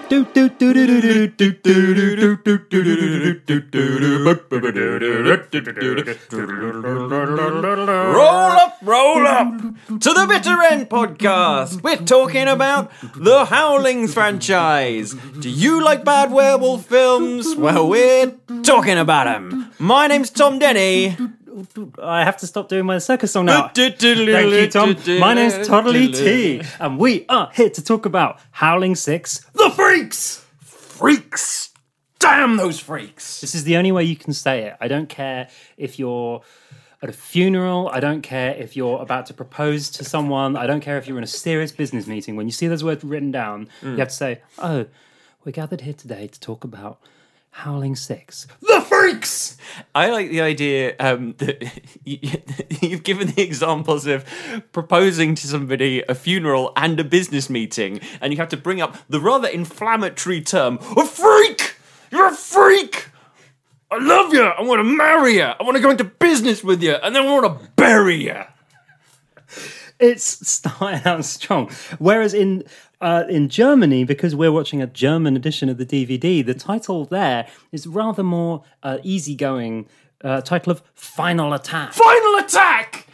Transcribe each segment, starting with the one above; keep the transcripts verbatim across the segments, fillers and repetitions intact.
up, roll up to the Bitter End podcast. We're talking about the Howling franchise. Do you like bad werewolf films? Well, we're talking about them. My name's Tom Denny. I have to stop doing my circus song now. Thank you, Tom. My name's Toddly T, and we are here to talk about Howling Six: The Freaks. Freaks. Damn those freaks. This is the only way you can say it. I don't care if you're at a funeral. I don't care if you're about to propose to someone. I don't care if you're in a serious business meeting. When you see those words written down, mm. you have to say, oh, we're gathered here today to talk about Howling Six: The Freaks! I like the idea um, that you've given the examples of proposing to somebody, a funeral and a business meeting, and you have to bring up the rather inflammatory term, a freak! You're a freak! I love you! I want to marry you! I want to go into business with you, and then I want to bury you! It's starting out strong. Whereas in uh, in Germany, because we're watching a German edition of the D V D, the title there is rather more uh, easygoing. Uh, title of Final Attack. Final Attack!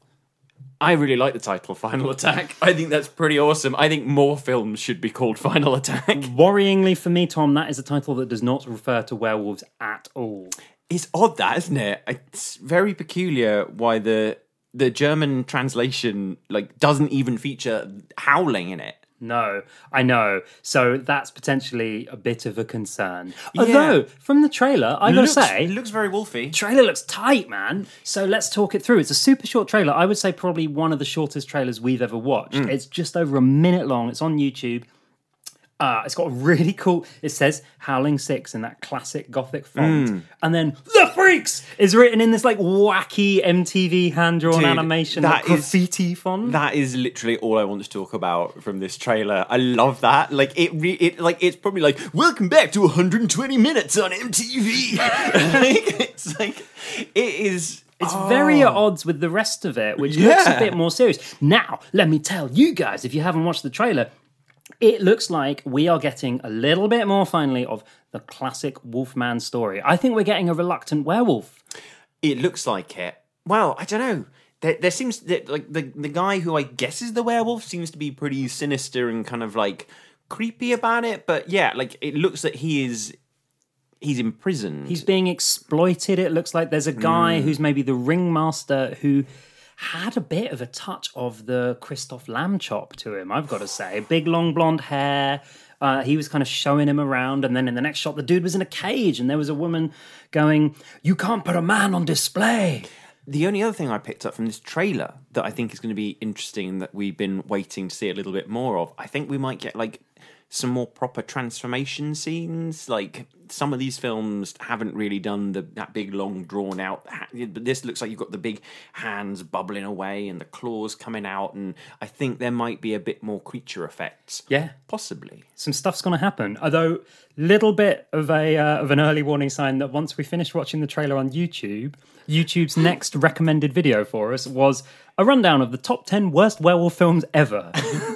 I really like the title, Final Attack. I think that's pretty awesome. I think more films should be called Final Attack. Worryingly for me, Tom, that is a title that does not refer to werewolves at all. It's odd, that, isn't it? It's very peculiar why the the German translation like doesn't even feature howling in it. No, I know. So that's potentially a bit of a concern. Yeah. Although, from the trailer, I gotta looks, say... It looks very wolfy. Trailer looks tight, man. So let's talk it through. It's a super short trailer. I would say probably one of the shortest trailers we've ever watched. Mm. It's just over a minute long. It's on YouTube. Uh, it's got a really cool... It says Howling Six in that classic gothic font. Mm. And then The Freaks is written in this like wacky M T V hand-drawn Dude, animation, that like graffiti is, font. That is literally all I want to talk about from this trailer. I love that. Like it, re- it like it's probably like, welcome back to one hundred twenty minutes on M T V. like, it's like, it is... It's oh. very at odds with the rest of it, which yeah. looks a bit more serious. Now, let me tell you guys, if you haven't watched the trailer... It looks like we are getting a little bit more, finally, of the classic Wolfman story. I think we're getting a reluctant werewolf. It looks like it. Well, I don't know. There, there seems that, like the the guy who I guess is the werewolf seems to be pretty sinister and kind of like creepy about it. But yeah, like it looks that he is he's imprisoned. He's being exploited. It looks like there's a guy mm. who's maybe the ringmaster who had a bit of a touch of the Christoph Lambchop to him, I've got to say. Big, long, blonde hair. Uh, he was kind of showing him around, and then in the next shot, the dude was in a cage, and there was a woman going, "You can't put a man on display." The only other thing I picked up from this trailer that I think is going to be interesting that we've been waiting to see a little bit more of, I think we might get, like, some more proper transformation scenes. Like, some of these films haven't really done the that big, long, drawn-out... But this looks like you've got the big hands bubbling away and the claws coming out, and I think there might be a bit more creature effects. Yeah. Possibly. Some stuff's going to happen. Although, little bit of a uh, of an early warning sign that once we finished watching the trailer on YouTube, YouTube's next recommended video for us was a rundown of the top ten worst werewolf films ever.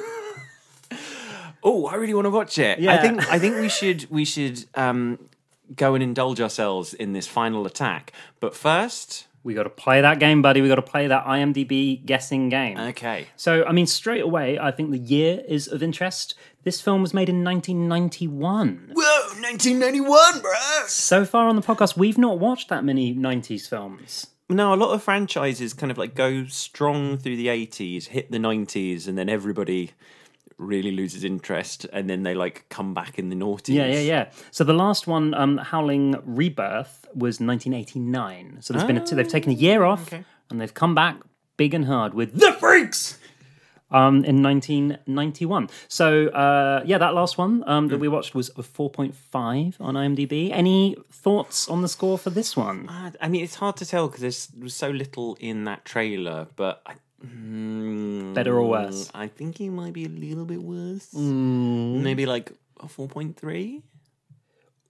Oh, I really want to watch it. Yeah. I think I think we should we should um, go and indulge ourselves in this Final Attack. But first, we got to play that game, buddy. We got to play that IMDb guessing game. Okay. So, I mean, straight away, I think the year is of interest. This film was made in nineteen ninety-one. Whoa, nineteen ninety-one, bro! So far on the podcast, we've not watched that many nineties films. No, a lot of franchises kind of like go strong through the eighties, hit the nineties, and then everybody really loses interest, and then they like come back in the noughties. Yeah, yeah, yeah. So the last one, um, Howling Rebirth, was nineteen eighty-nine. So there's oh, been a t- they've taken a year off, okay. and they've come back big and hard with The Freaks um, in nineteen ninety-one. So uh, yeah, that last one um, that mm. we watched was a four point five on IMDb. Any thoughts on the score for this one? Uh, I mean, it's hard to tell because there's, there's so little in that trailer, but I Mm, Better or worse? I think it might be a little bit worse. Mm. Maybe like a four point three?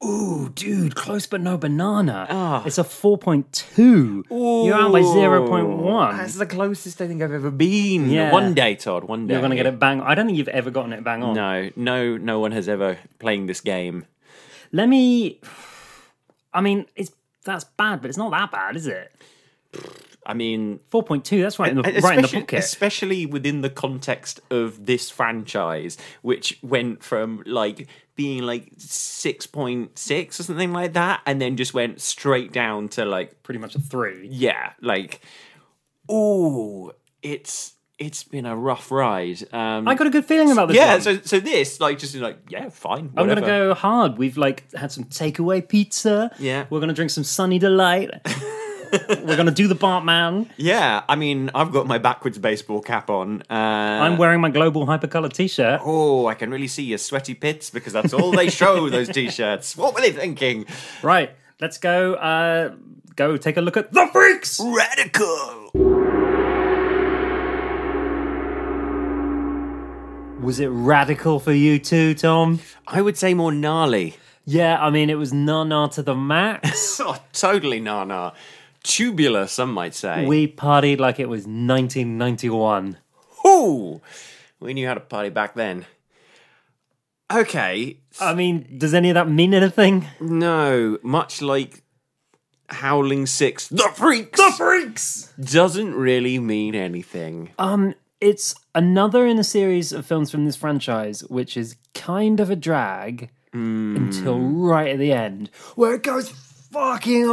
Ooh, dude, close but no banana. Ah. It's a four point two. You're out by zero point one. That's the closest I think I've ever been. Yeah. One day, Todd, one day. You're going to get it bang. I don't think you've ever gotten it bang on. No, no, no one has ever playing this game. Let me. I mean, it's that's bad, but it's not that bad, is it? I mean, four point two, that's right in the, especially, right in the pocket. Especially within the context of this franchise, which went from like being like six point six or something like that, and then just went straight down to like Pretty much a three. yeah, like ooh, it's it's been a rough ride. Um, I got a good feeling about this yeah, one. so so this like just like yeah, fine. I'm Whatever. going to go hard. We've like had some takeaway pizza. Yeah. We're going to drink some Sunny Delight. We're going to do the Bartman. Yeah, I mean, I've got my backwards baseball cap on. Uh, I'm wearing my Global Hypercolor t-shirt. Oh, I can really see your sweaty pits because that's all they show, those t-shirts. What were they thinking? Right, let's go uh, go take a look at The Freaks! Radical! Was it radical for you too, Tom? I would say more gnarly. Yeah, I mean, it was na-na to the max. Oh, totally na-na. Tubular, some might say. We partied like it was nineteen ninety-one. Ooh! We knew how to party back then. Okay. I mean, does any of that mean anything? No, much like Howling Six, The Freaks! The Freaks! Doesn't really mean anything. Um, it's another in a series of films from this franchise, which is kind of a drag Mm. until right at the end, where it goes fucking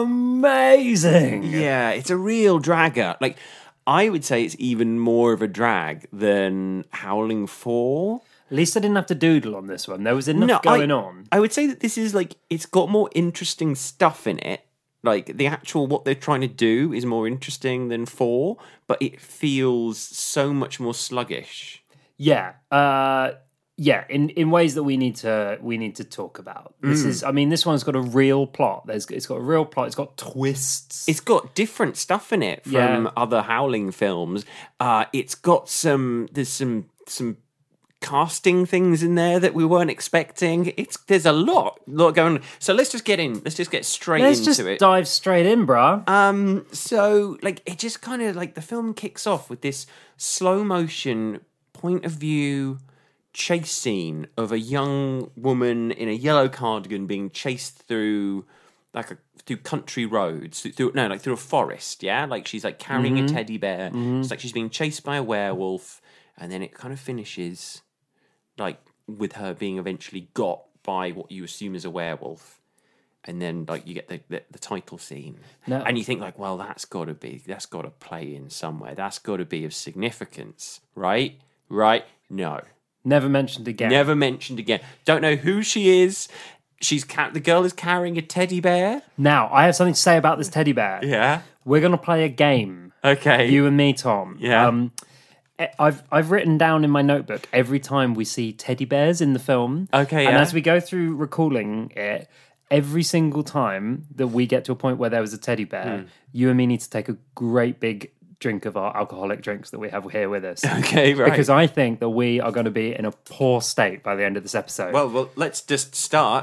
amazing. Yeah, it's a real dragger. Like, I would say it's even more of a drag than Howling Four. At least I didn't have to doodle on this one. There was enough No, going I, on. I would say that this is like, it's got more interesting stuff in it. Like, the actual, what they're trying to do is more interesting than Four, but it feels so much more sluggish. Yeah. Uh, yeah, in, in ways that we need to we need to talk about. This Mm. is I mean, this one's got a real plot. There's it's got a real plot, it's got twists. It's got different stuff in it from Yeah. other Howling films. Uh, it's got some, there's some, some casting things in there that we weren't expecting. It's there's a lot, lot going on. So let's just get in. Let's just get straight Let's into just it. dive straight in, bruh. Um, so like it just kind of like the film kicks off with this slow motion point of view chase scene of a young woman in a yellow cardigan being chased through like a through country roads through no like through a forest. Yeah, like she's like carrying Mm-hmm. a teddy bear. It's like she's being chased by a werewolf, and then it kind of finishes like with her being eventually got by what you assume is a werewolf. And then, like, you get the, the, the title scene, No. and you think, like, well, that's got to be, that's got to play in somewhere. That's got to be of significance, right? Right? No, Never mentioned again. never mentioned again. Don't know who she is. She's ca- the girl is carrying a teddy bear. Now, I have something to say about this teddy bear. Yeah. We're going to play a game. Okay. You and me, Tom. Yeah. Um, I've I've written down in my notebook every time we see teddy bears in the film. Okay, And yeah. as we go through recalling it, every single time that we get to a point where there was a teddy bear, Hmm. you and me need to take a great big drink of our alcoholic drinks that we have here with us. Okay, right. Because I think that we are going to be in a poor state by the end of this episode. well, well, let's just start.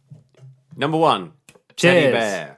Number one, Cheers. teddy bear.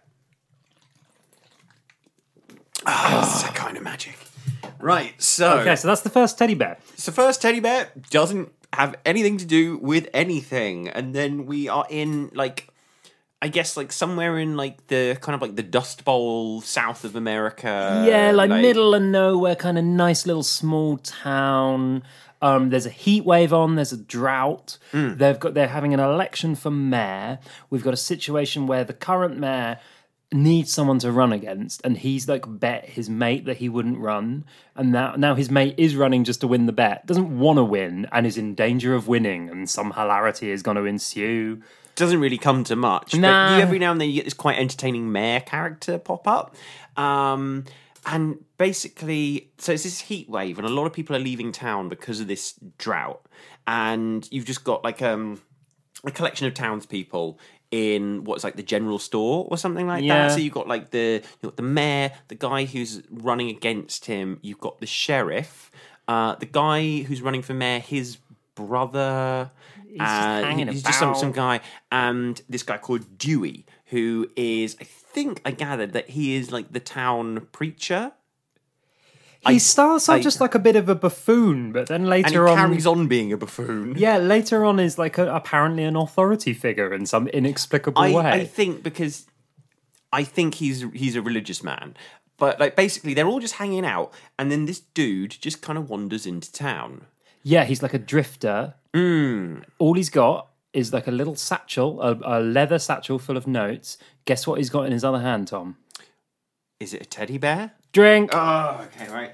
Ah, it's a kind of magic. Right, so okay, so that's the first teddy bear. So first teddy bear doesn't have anything to do with anything, and then we are in like I guess like somewhere in like the kind of like the Dust Bowl south of America. Yeah, like, middle of nowhere, kind of nice little small town. Um, there's a heat wave on. There's a drought. They've got. They're having an election for mayor. We've got a situation where the current mayor needs someone to run against, and he's like bet his mate that he wouldn't run, and now now his mate is running just to win the bet. Doesn't want to win, and is in danger of winning, and some hilarity is going to ensue. Doesn't really come to much. Nah. But you, every now and then you get this quite entertaining mayor character pop up. Um, and basically, so it's this heat wave, and a lot of people are leaving town because of this drought. And you've just got like um, a collection of townspeople in what's like the general store or something like Yeah. that. So you've got like the you've got the mayor, the guy who's running against him. You've got the sheriff, uh, the guy who's running for mayor, his brother. He's just Uh, hanging he's just some, about. some guy, and this guy called Dewey, who is, I think I gathered that he is like the town preacher. He I- starts off I- just like a bit of a buffoon, but then And he later on, carries on being a buffoon. yeah, later on is like a, apparently an authority figure in some inexplicable I, way. I think because I think he's he's a religious man. But like basically they're all just hanging out, and then this dude just kind of wanders into town. Yeah, he's like a drifter. Hmm. All he's got is like a little satchel, a, a leather satchel full of notes. Guess what he's got in his other hand, Tom? Is it a teddy bear? Drink. Oh, okay, right.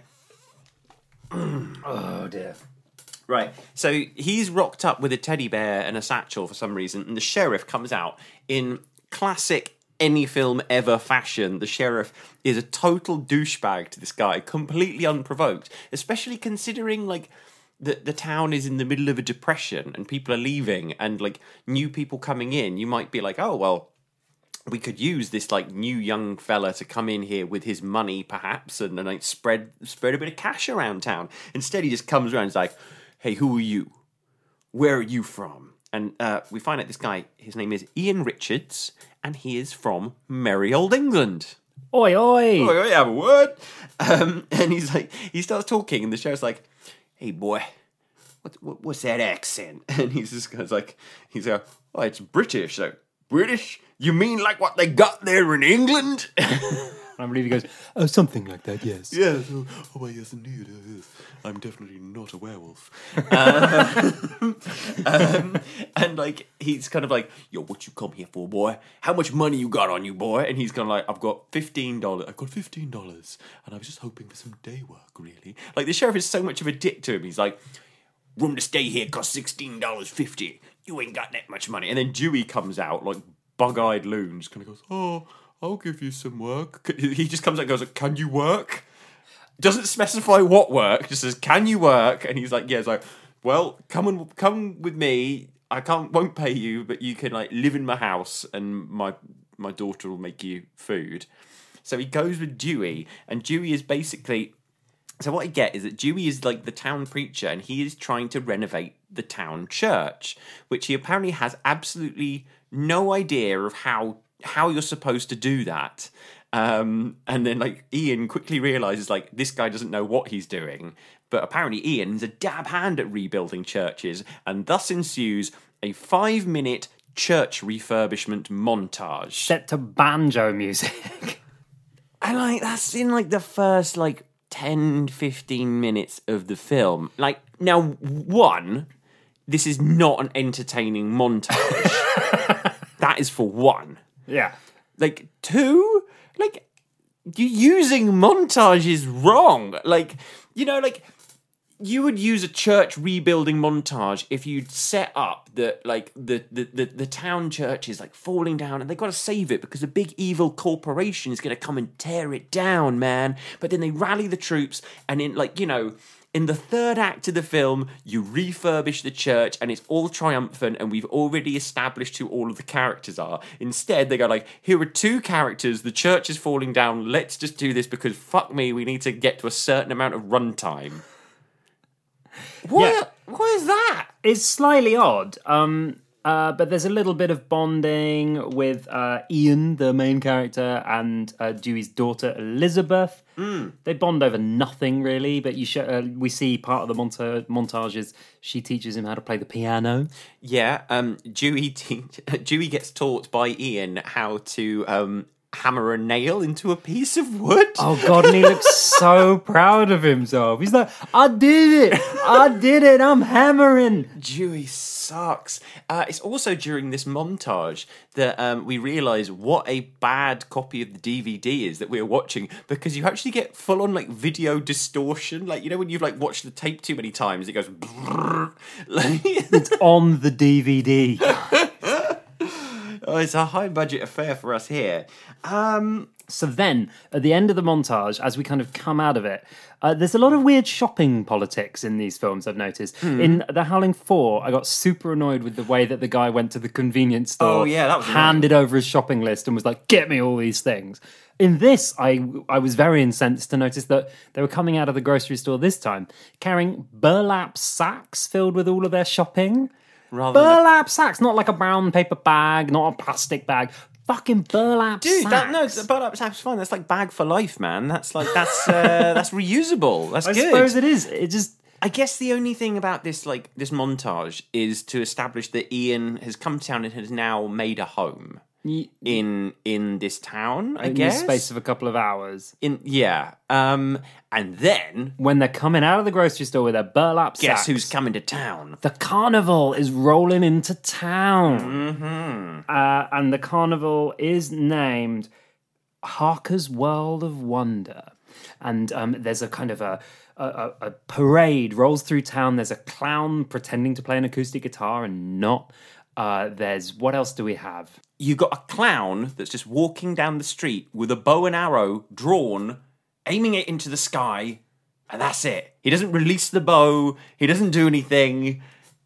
Oh dear. Right. So he's rocked up with a teddy bear and a satchel for some reason, and the sheriff comes out in classic any film ever fashion. The sheriff is a total douchebag to this guy, completely unprovoked, especially considering like the the town is in the middle of a depression and people are leaving and like new people coming in. You might be like, oh well, we could use this like new young fella to come in here with his money, perhaps, and, and like spread spread a bit of cash around town. Instead, he just comes around and is like, "Hey, who are you? Where are you from?" And uh, we find out this guy, his name is Ian Richards, and he is from merry old England. Oi, oi. Oh, I have a word. Um, and he's like, he starts talking, and the sheriff's like, "Hey, boy, what, what what's that accent?" And he's just goes like, he's like, "Oh, it's British." So British. You mean like what they got there in England? I believe he goes, oh, something like that, yes. Yes. Oh, oh yes, indeed. Uh, yes. I'm definitely not a werewolf. um, um, and like he's kind of like, "Yo, what you come here for, boy? How much money you got on you, boy?" And he's kind of like, "I've got fifteen dollars. I've got fifteen dollars, and I was just hoping for some day work, really. Like the sheriff is so much of a dick to him. He's like, "Room to stay here costs sixteen dollars fifty. You ain't got that much money." And then Dewey comes out like bug-eyed loon, just kind of goes, Oh, I'll give you some work. he just comes out and goes, "Can you work?" Doesn't specify what work, just says, "Can you work?" And he's like, "Yeah." It's like, "Well, come and come with me. I can't, won't pay you, but you can like live in my house, and my my daughter will make you food." So he goes with Dewey, and Dewey is basically. So what I get is that Dewey is like the town preacher, and he is trying to renovate the town church, which he apparently has absolutely no idea of how how you're supposed to do that. Um, and then like Ian quickly realizes like this guy doesn't know what he's doing, but apparently Ian's a dab hand at rebuilding churches, and thus ensues a five minute church refurbishment montage. Set to banjo music. And like that's in like the first like ten, fifteen minutes of the film. Like now one, this is not an entertaining montage. That is for one. Yeah. Like two, like you using montage is wrong. Like, you know, like you would use a church rebuilding montage if you'd set up that like the, the, the, the town church is like falling down and they've got to save it because a big evil corporation is going to come and tear it down, man. But then they rally the troops and in like, you know, in the third act of the film, you refurbish the church and it's all triumphant and we've already established who all of the characters are. Instead, they go like, here are two characters, the church is falling down, let's just do this because fuck me, we need to get to a certain amount of runtime. What? Yeah. What is that? It's slightly odd, um, uh, but there's a little bit of bonding with uh, Ian, the main character, and uh, Dewey's daughter Elizabeth. Mm. They bond over nothing really, but you show, uh, we see part of the monta- montages. She teaches him how to play the piano. Yeah, um, Dewey, te- Dewey gets taught by Ian how to um, hammer a nail into a piece of wood. Oh God, and he looks so proud of himself. He's like, I did it! I did it! I'm hammering! Dewey sucks. Uh, it's also during this montage that um, we realise what a bad copy of the D V D is that we're watching, because you actually get full on like video distortion. Like, you know when you've like watched the tape too many times, it goes like, It's on the D V D. oh, it's a high budget affair for us here. Um, So then, at the end of the montage, as we kind of come out of it, uh, there's a lot of weird shopping politics in these films, I've noticed. Hmm. In The Howling Four, I got super annoyed with the way that the guy went to the convenience store, Oh, yeah, that was handed over his shopping list and was like, get me all these things. In this, I I was very incensed to notice that they were coming out of the grocery store this time, carrying burlap sacks filled with all of their shopping. Rather than a- burlap sacks, not like a brown paper bag, not a plastic bag. Fucking burlap Dude, sacks. that, no, the burlap sack's fine. That's like bag for life, man. That's like that's uh, that's reusable. That's I good. suppose it is. It just I guess the only thing about this, like this montage, is to establish that Ian has come to town and has now made a home in in this town. I in guess the space of a couple of hours. in yeah, um, and then When they're coming out of the grocery store with their burlap guess sacks, who's coming to town? the carnival is rolling into town. Mm-hmm. Uh, and the carnival is named Harker's World of Wonder. And um, there's a kind of a, a, a, a parade rolls through town. There's a clown pretending to play an acoustic guitar and not. Uh, there's, what else do we have? You got a clown that's just walking down the street with a bow and arrow drawn, aiming it into the sky, and that's it. He doesn't release the bow. He doesn't do anything.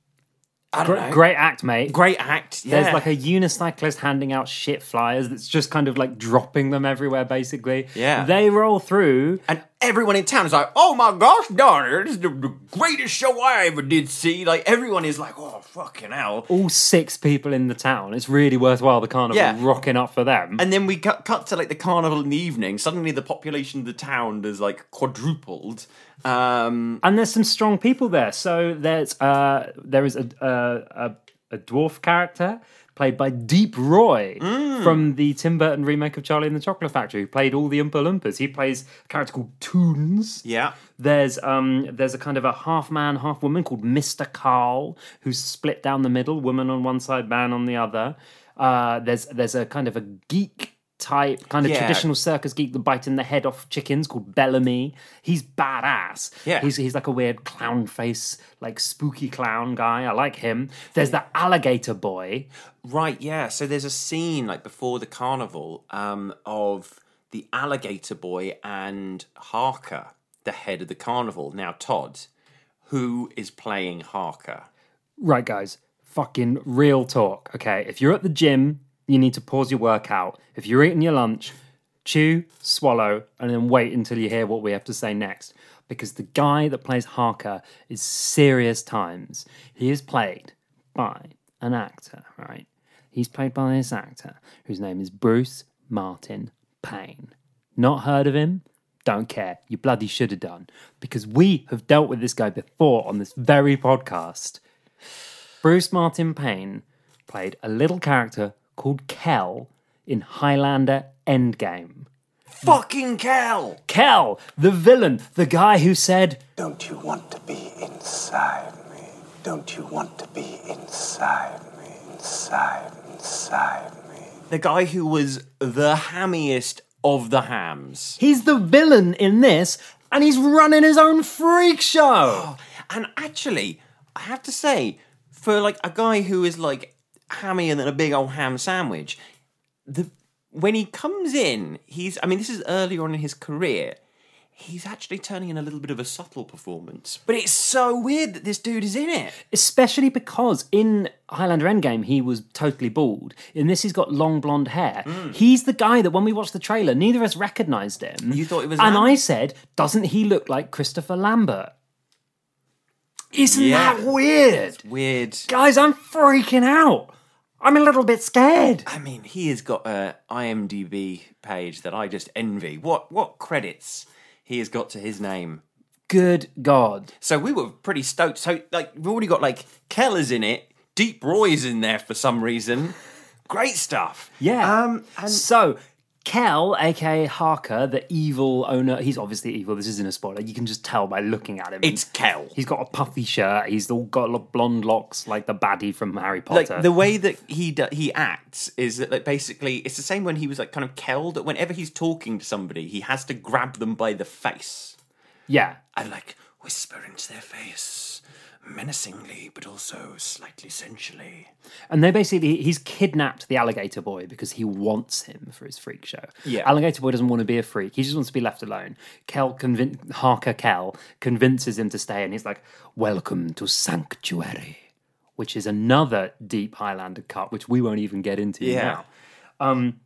I don't Great, know. great act, mate. Great act. Yeah. There's like a unicyclist handing out shit flyers that's just kind of like dropping them everywhere, basically. Yeah. They roll through. And everyone in town is like, oh my gosh, darn it, this is the the greatest show I ever did see. Like, everyone is like, oh, fucking hell. All six people in the town. It's really worthwhile, the carnival Yeah. rocking up for them. And then we cut, cut to, like, the carnival in the evening. Suddenly the population of the town is, like, quadrupled. Um, And there's some strong people there. So there's uh, there is a, a, a, a dwarf character played by Deep Roy Mm. from the Tim Burton remake of Charlie and the Chocolate Factory, who played all the Oompa Loompas. He plays a character called Toons. yeah. There's um there's a kind of a half man, half woman called Mister Carl, who's split down the middle, woman on one side, man on the other. Uh, there's there's a kind of a geek type, kind of Yeah. traditional circus geek that biting the head off chickens called Bellamy. He's badass. Yeah. He's he's like a weird clown face, like spooky clown guy. I like him. There's the alligator boy. Right, yeah. So there's a scene, like, before the carnival um, of the alligator boy and Harker, the head of the carnival. Now, Todd, who is playing Harker? Right, guys, fucking real talk, okay? If you're at the gym, you need to pause your workout. If you're eating your lunch, chew, swallow, and then wait until you hear what we have to say next. Because the guy that plays Harker is serious times. He is played by an actor, right? He's played by this actor whose name is Bruce Martin Payne. Not heard of him? Don't care. You bloody should have done. Because we have dealt with this guy before on this very podcast. Bruce Martin Payne played a little character called Kel in Highlander Endgame. Fucking Kel! Kel, the villain, the guy who said, Don't you want to be inside me? Don't you want to be inside me? Inside, inside me. The guy who was the hammiest of the hams. he's the villain in this, and he's running his own freak show. And actually, I have to say, for like a guy who is like hammier than a big old ham sandwich, the when he comes in, he's I mean, this is earlier on in his career. He's actually turning in a little bit of a subtle performance. But it's so weird that this dude is in it. Especially because in Highlander Endgame, he was totally bald. In this, he's got long blonde hair. He's the guy that when we watched the trailer, neither of us recognised him. You thought it was And Lam- I said, doesn't he look like Christopher Lambert? Isn't Yeah. that weird? Weird. Guys, I'm freaking out. I'm a little bit scared. I mean, he has got a IMDb page that I just envy. What what credits he has got to his name. Good God. So we were pretty stoked. So like we've already got like Keller's in it, Deep Roy's in there for some reason. Great stuff. Yeah. Um and So, Kel, aka Harker, the evil owner, he's obviously evil. This isn't a spoiler. You can just tell by looking at him. it's Kel. He's got a puffy shirt. He's all got lo- blonde locks like the baddie from Harry Potter. Like the way that he do, he acts is that like basically it's the same when he was like kind of Kel, that whenever he's talking to somebody, he has to grab them by the face yeah. and like whisper into their face menacingly, but also slightly sensually. And they basically, he's kidnapped the alligator boy because he wants him for his freak show. Yeah. Alligator boy doesn't want to be a freak. He just wants to be left alone. Kel, convin- Harker Kel, convinces him to stay, and he's like, welcome to Sanctuary, which is another deep Highlander cut, which we won't even get into Yeah. now. Um,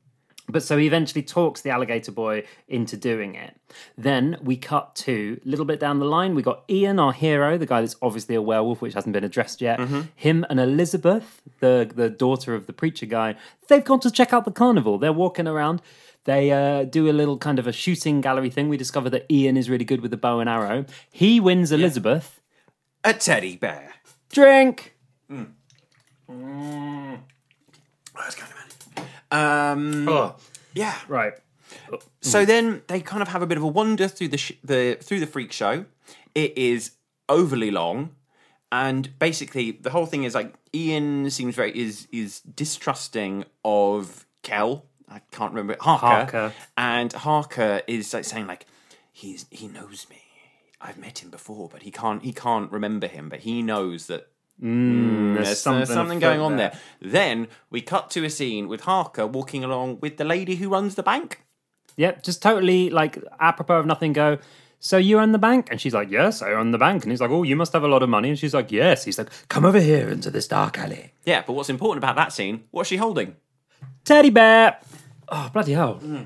But so he eventually talks the alligator boy into doing it. Then we cut to a little bit down the line. We got Ian, our hero, the guy that's obviously a werewolf, which hasn't been addressed yet. Mm-hmm. Him and Elizabeth, the, the daughter of the preacher guy, they've gone to check out the carnival. They're walking around. They uh, do a little kind of a shooting gallery thing. We discover that Ian is really good with the bow and arrow. He wins Elizabeth. A teddy bear. Drink! Mm. Mm. Oh, that's kind of Um, Oh. Yeah. Right. So then they kind of have a bit of a wander through the sh- the through the freak show. It is overly long, and basically the whole thing is like Ian seems very is is distrusting of Kel. I can't remember it. Harker. Harker. And Harker is like saying like he's he knows me. I've met him before, but he can't he can't remember him. But he knows that. Mm, there's, There's something, something, something going on there. there. Then we cut to a scene with Harker walking along with the lady who runs the bank. Yep, just totally like apropos of nothing. Go. So you own the bank? And she's like, yes, I own the bank. And he's like, oh, you must have a lot of money. And she's like, yes. He's like, come over here into this dark alley. Yeah, but what's important about that scene? What's she holding? Teddy bear. Oh bloody hell. Mm.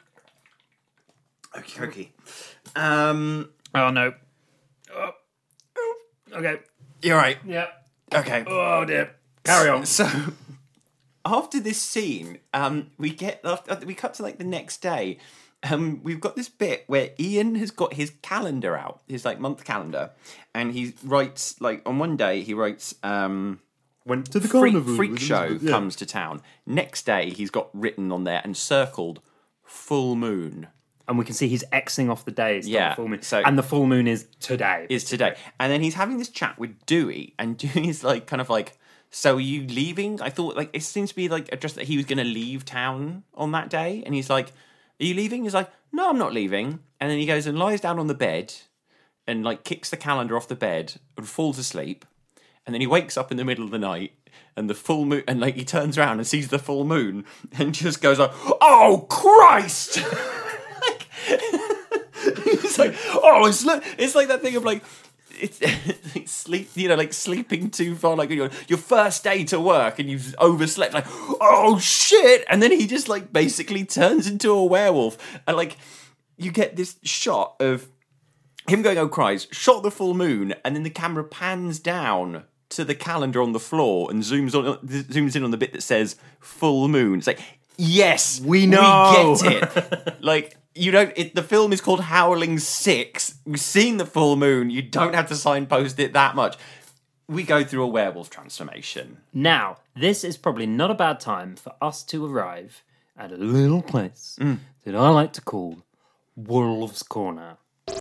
Okay, okay. Um. Oh no. Oh. Okay. You're right. Yeah. Okay. Oh dear. Carry on. So after this scene, um, we get we cut to like the next day. Um, we've got this bit where Ian has got his calendar out, his like month calendar, and he writes like on one day he writes um, Went to the freak, carnival. freak with show Elizabeth, yeah. comes to town. Next day he's got written on there and circled full moon. And we can see he's Xing off the days. Yeah, The full moon. so- and the full moon is today. Is today. And then he's having this chat with Dewey, and Dewey's like, kind of like, so are you leaving? I thought, like, it seems to be like just that he was going to leave town on that day. And he's like, are you leaving? He's like, no, I'm not leaving. And then he goes and lies down on the bed and, like, kicks the calendar off the bed and falls asleep. And then he wakes up in the middle of the night and the full moon, and, like, he turns around and sees the full moon and just goes like, oh, Christ! It's like, oh, it's like, it's like that thing of like, it's, it's sleep, you know, like sleeping too far, like your your first day to work and you've overslept, like, oh shit, and then he just like basically turns into a werewolf, and like you get this shot of him going, oh Christ, shot the full moon, and then the camera pans down to the calendar on the floor and zooms on, zooms in on the bit that says full moon. It's like, yes, We know. we get it, like. You don't. It, the film is called Howling Six. We've seen the full moon. You don't have to signpost it that much. We go through a werewolf transformation. Now, this is probably not a bad time for us to arrive at a little place Mm. that I like to call Wolves Corner.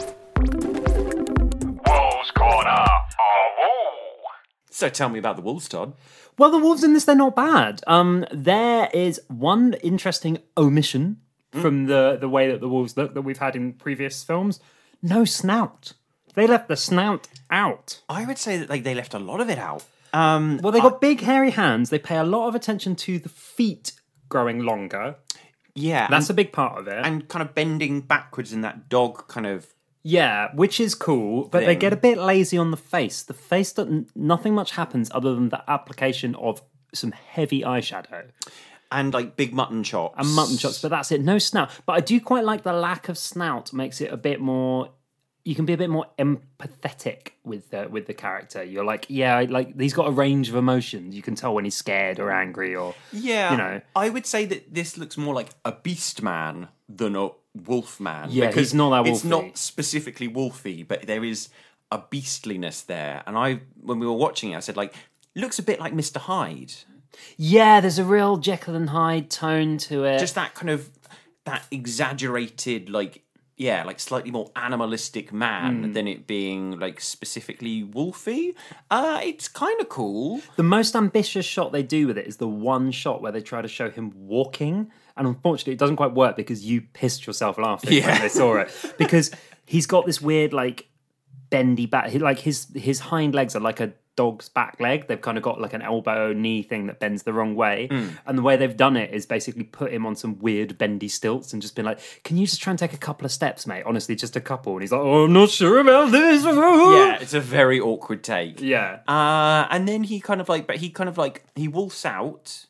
Wolves Corner. Oh, woo. So tell me about the wolves, Todd. Well, the wolves in this, they're not bad. Um, there is one interesting omission from the, the way that the wolves look that we've had in previous films. No snout. They left the snout out. I would say that like they left a lot of it out. Um, Well, they got big hairy hands. They pay a lot of attention to the feet growing longer. yeah, That's and, a big part of it. and kind of bending backwards in that dog kind of. Yeah, which is cool, but they Thing. get a bit lazy on the face. The face doesn't. Nothing much happens other than the application of some heavy eyeshadow And like big mutton chops. and mutton chops, but that's it. No snout. But I do quite like the lack of snout. Makes it a bit more. You can be a bit more empathetic with the with the character. You're like, yeah, like he's got a range of emotions. You can tell when he's scared or angry or Yeah, you know. I would say that this looks more like a beast man than a wolf man. Yeah, because he's not that It's wolfy. not specifically wolfy, but there is a beastliness there. And I, when we were watching it, I said like, looks a bit like Mister Hyde. Yeah, there's a real Jekyll and Hyde tone to it. Just that kind of that exaggerated, like yeah, like slightly more animalistic man Hmm. than it being like specifically wolfy. Uh, it's kind of cool. The most ambitious shot they do with it is the one shot where they try to show him walking. And unfortunately, it doesn't quite work because you pissed yourself laughing Yeah. when they saw it. Because he's got this weird, like, bendy back. He, like, his his hind legs are like a dog's back leg. They've kind of got like an elbow knee thing that bends the wrong way. And the way they've done it is basically put him on some weird bendy stilts and just been like, can you just try and take a couple of steps, mate? Honestly, just a couple. And he's like, oh, I'm not sure about this. Yeah, it's a very awkward take. Yeah. Uh, and then he kind of like, but he kind of like, he wolfs out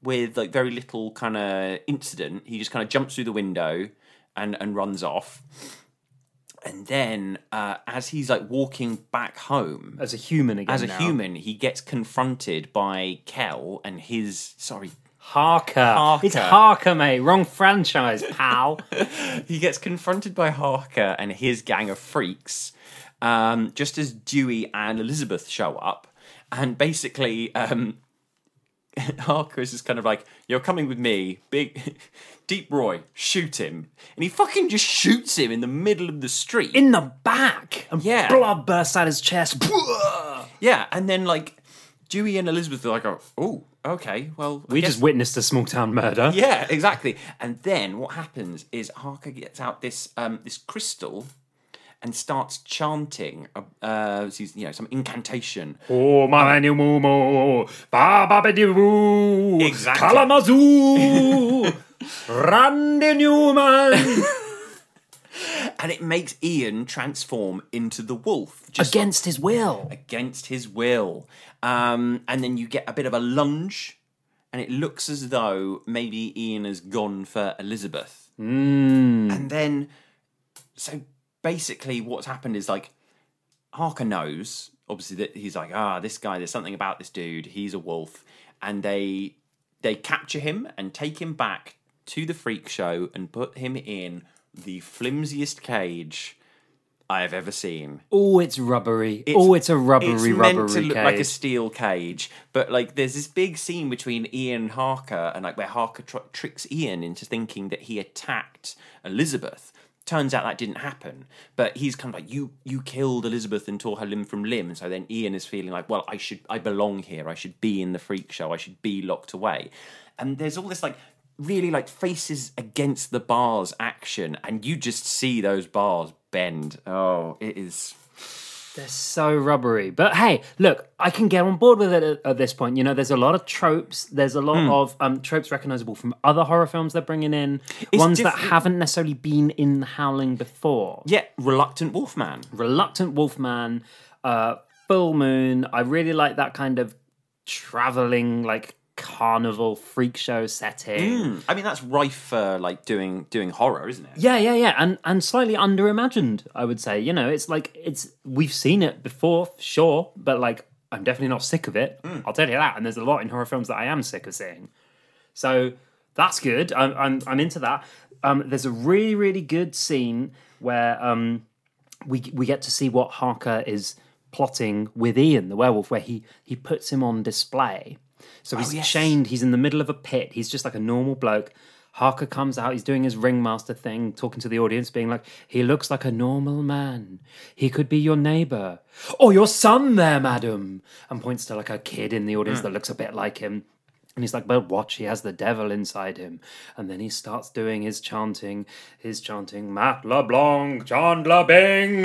with like very little kind of incident. He just kind of jumps through the window and and runs off. And then, uh, as he's like walking back home, As a human again. as a now. human, he gets confronted by Kel and his sorry. Harker. Harker. It's Harker, mate. Wrong franchise, pal. He gets confronted by Harker and his gang of freaks, um, just as Dewey and Elizabeth show up, and basically. Um, Harker is just kind of like, you're coming with me, big, Deep Roy, shoot him. And he fucking just shoots him in the middle of the street. In the back. And Yeah. blood bursts out his chest. Yeah, and then like, Dewey and Elizabeth are like, oh, okay, well. I We guess- just witnessed a small town murder. Yeah, exactly. And then what happens is Harker gets out this um, this crystal and starts chanting, uh, uh, you know, some incantation. Oh, my mumo, Baba Bedivu, Exactly. Kalamazoo, Randy Newman. And it makes Ian transform into the wolf. Just Against his will. against his will. Um, and then you get a bit of a lunge, and it looks as though maybe Ian has gone for Elizabeth. Mm. And then, so basically what's happened is like, Harker knows, obviously, that he's like, ah, this guy, there's something about this dude, he's a wolf. And they they capture him and take him back to the freak show and put him in the flimsiest cage I have ever seen. Oh, it's rubbery. oh, it's a rubbery, It's rubbery meant to look cage. like a steel cage, but like there's this big scene between Ian and Harker, and like where Harker tr- tricks Ian into thinking that he attacked Elizabeth. Turns out that didn't happen, but he's kind of like, you you killed Elizabeth and tore her limb from limb. So then Ian is feeling like, well, I should I belong here. I should be in the freak show. I should be locked away. And there's all this like really like faces against the bars action, and you just see those bars bend. Oh, it is. They're so rubbery. But hey, look, I can get on board with it at, at this point. You know, there's a lot of tropes. There's a lot Hmm. of um, tropes recognizable from other horror films they're bringing in. It's ones that different- haven't necessarily been in The Howling before. Yeah, reluctant Wolfman. Reluctant Wolfman, uh, Full Moon. I really like that kind of traveling, like, carnival freak show setting. I mean, that's rife for like doing doing horror, isn't it? Yeah, yeah, yeah, and and slightly underimagined, I would say. You know, it's like it's we've seen it before, sure, but like I'm definitely not sick of it. I'll tell you that. And there's a lot in horror films that I am sick of seeing. So that's good. I'm I'm, I'm into that. Um, there's a really really good scene where um we we get to see what Harker is plotting with Ian, the werewolf, where he he puts him on display. So he's yes. chained, he's in the middle of a pit, he's just like a normal bloke. Harker comes out, he's doing his ringmaster thing, talking to the audience, being like, he looks like a normal man. He could be your neighbour. Oh, your son there, madam. And points to like a kid in the audience that looks a bit like him. And he's like, but watch, he has the devil inside him. And then he starts doing his chanting, his chanting, Matt LeBlanc, Chandler Bing.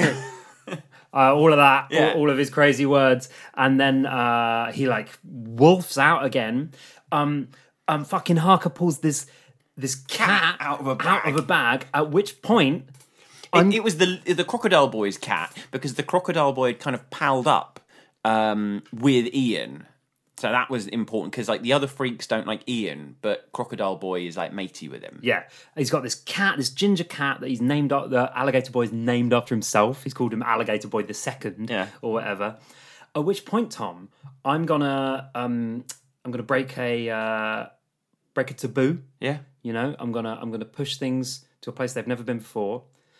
Uh, all of that, Yeah. all, all of his crazy words, and then uh, he like wolfs out again. Um, um, fucking Harker pulls this this cat, out of a out bag. of a bag. At which point, It, it was the the Crocodile Boy's cat, because the Crocodile Boy had kind of palled up um, with Ian. So that was important, because like the other freaks don't like Ian, but Crocodile Boy is like matey with him. yeah, he's got this cat, this ginger cat that he's named up. The Alligator Boy is named after himself. He's called him Alligator Boy the Second, Yeah. or whatever. At which point, Tom, I'm gonna um, I'm gonna break a uh, break a taboo. Yeah. You know, I'm gonna I'm gonna push things to a place they've never been before.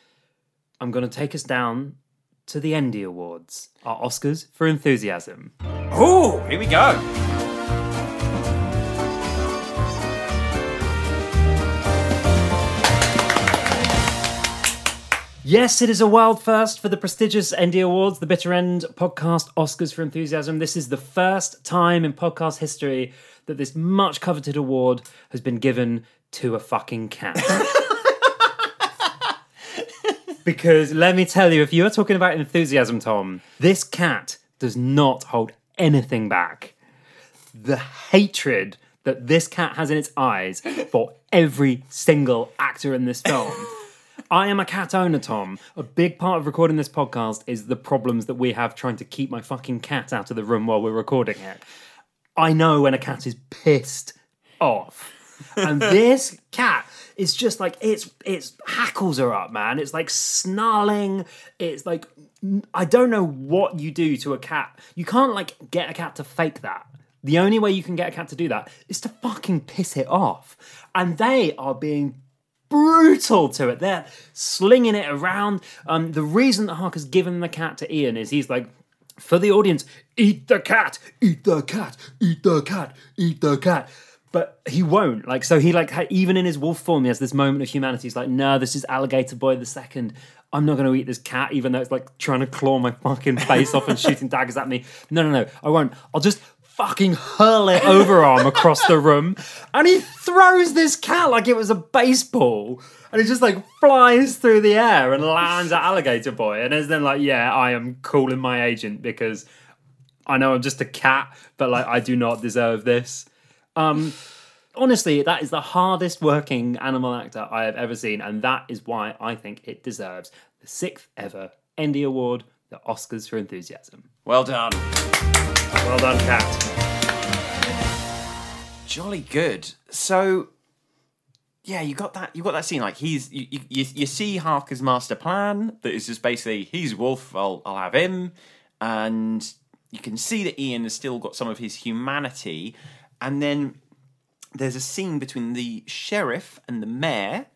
I'm gonna take us down to the Endy Awards, our Oscars for enthusiasm. Oh, here we go. Yes, it is a wild first for the prestigious Endy Awards, the Bitter End podcast Oscars for Enthusiasm. This is the first time in podcast history that this much coveted award has been given to a fucking cat. Because let me tell you, if you're talking about enthusiasm, Tom, this cat does not hold anything back. The hatred that this cat has in its eyes for every single actor in this film. I am a cat owner, Tom. A big part of recording this podcast is the problems that we have trying to keep my fucking cat out of the room while we're recording it. I know when a cat is pissed off. And this cat is just like, its its hackles are up, man. It's like snarling. It's like, I don't know what you do to a cat. You can't like get a cat to fake that. The only way you can get a cat to do that is to fucking piss it off. And they are being brutal to it. They're slinging it around. Um, the reason that Harker's given the cat to Ian is he's like, for the audience, eat the cat, eat the cat, eat the cat, eat the cat. But he won't. Like, so he like even in his wolf form, he has this moment of humanity. He's like, no, this is Alligator Boy the Second. I'm not going to eat this cat, even though it's like trying to claw my fucking face off and shooting daggers at me. No, no, no, I won't. I'll just fucking hurl it overarm across the room. And he throws this cat like it was a baseball. And it just like flies through the air and lands at Alligator Boy. And is then like, yeah, I am calling my agent because I know I'm just a cat, but like I do not deserve this. Um, honestly, that is the hardest working animal actor I have ever seen, and that is why I think it deserves the sixth ever Endy Award, the Oscars for Enthusiasm. Well done. Well done, Cat. Jolly good. So, yeah, you got that. You got that scene. Like he's, you, you, you see Harker's master plan. That is just basically he's a wolf. I'll, I'll have him, and you can see that Ian has still got some of his humanity. And then there's a scene between the sheriff and the mayor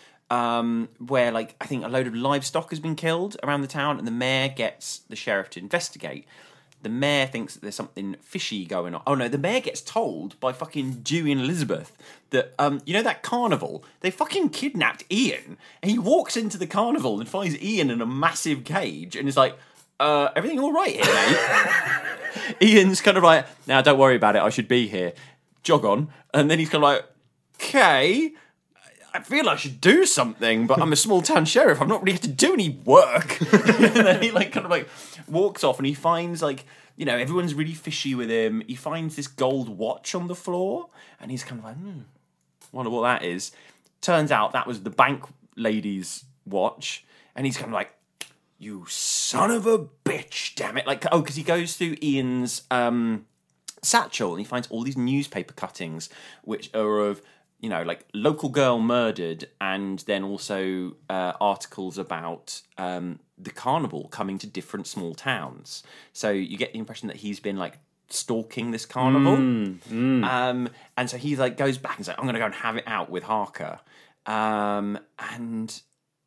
um, where, like, I think a load of livestock has been killed around the town, and the mayor gets the sheriff to investigate. The mayor thinks that there's something fishy going on. Oh, no, the mayor gets told by fucking Dewey and Elizabeth that, um, you know that carnival? They fucking kidnapped Ian, and he walks into the carnival and finds Ian in a massive cage, and is like, uh, everything all right here, mate? Ian's kind of like, now don't worry about it, I should be here. Jog on. And then he's kind of like, okay, I feel I should do something, but I'm a small town sheriff. I'm not really have to do any work. And then he like kind of like walks off and he finds like, you know, everyone's really fishy with him. He finds this gold watch on the floor and he's kind of like, hmm, wonder what that is. Turns out that was the bank lady's watch. And he's kind of like, you son of a bitch, damn it. Like, oh, because he goes through Ian's um, satchel and he finds all these newspaper cuttings, which are of, you know, like local girl murdered and then also uh, articles about um, the carnival coming to different small towns. So you get the impression that he's been like stalking this carnival. Mm, mm. Um, and so he like goes back and says, like, I'm going to go and have it out with Harker. Um, and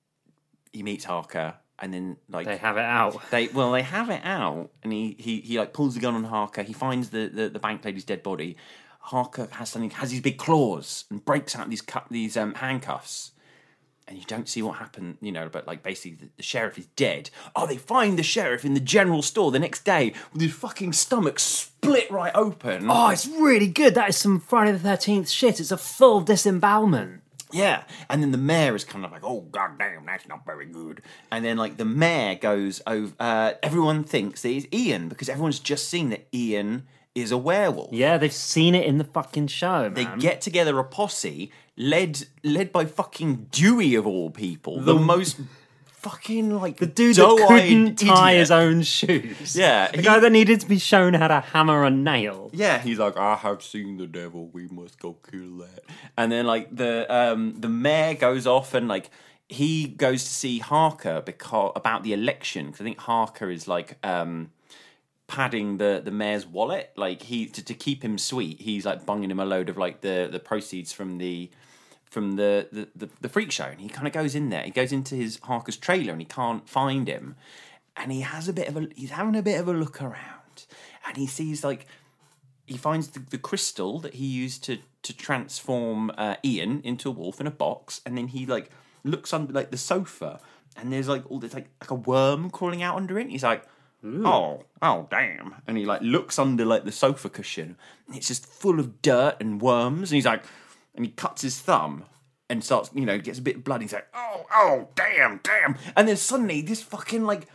he meets Harker. And then, like they have it out. They well, they have it out, and he, he, he like pulls the gun on Harker. He finds the, the, the bank lady's dead body. Harker has something, has these big claws and breaks out these cut these um, handcuffs, and you don't see what happened, you know. But like basically, the, the sheriff is dead. Oh, they find the sheriff in the general store the next day with his fucking stomach split right open. Oh, it's really good. That is some Friday the thirteenth shit. It's a full disembowelment. Yeah, and then the mayor is kind of like, oh, goddamn, that's not very good. And then, like, the mayor goes over... Uh, everyone thinks that it's Ian, because everyone's just seen that Ian is a werewolf. Yeah, they've seen it in the fucking show, man. They get together a posse, led led by fucking Dewey, of all people. The, the most... Fucking like the dude that couldn't tie idiot. his own shoes. Yeah, the he, guy that needed to be shown how to hammer a nail. Yeah, he's like, I have seen the devil. We must go kill that. And then like the um the mayor goes off and like he goes to see Harker because about the election because I think Harker is like um padding the the mayor's wallet like he to, to keep him sweet. He's like bunging him a load of like the the proceeds from the. from the, the, the, the freak show, and he kind of goes in there. He goes into his Harker's trailer, and he can't find him. And he has a bit of a, he's having a bit of a look around, and he sees like, he finds the, the crystal that he used to to transform uh, Ian into a wolf in a box, and then he like looks under like the sofa, and there's like all this like like a worm crawling out under it. He's like, Ooh. oh, oh, damn! And he like looks under like the sofa cushion, and it's just full of dirt and worms, and he's like. And he cuts his thumb and starts, you know, gets a bit of blood. He's like, oh, oh, damn, damn. And then suddenly this fucking, like,